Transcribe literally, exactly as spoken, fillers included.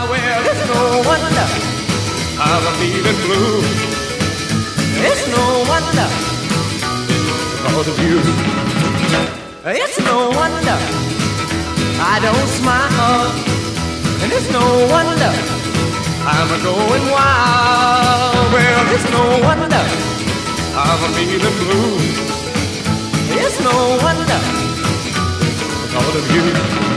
Well, it's no wonder I'm feeling blue. It's no wonder because of you. It's no wonder I don't smile, and it's no wonder I'm going wild. Well, it's no wonder I'm feeling blue. It's no wonder because of you.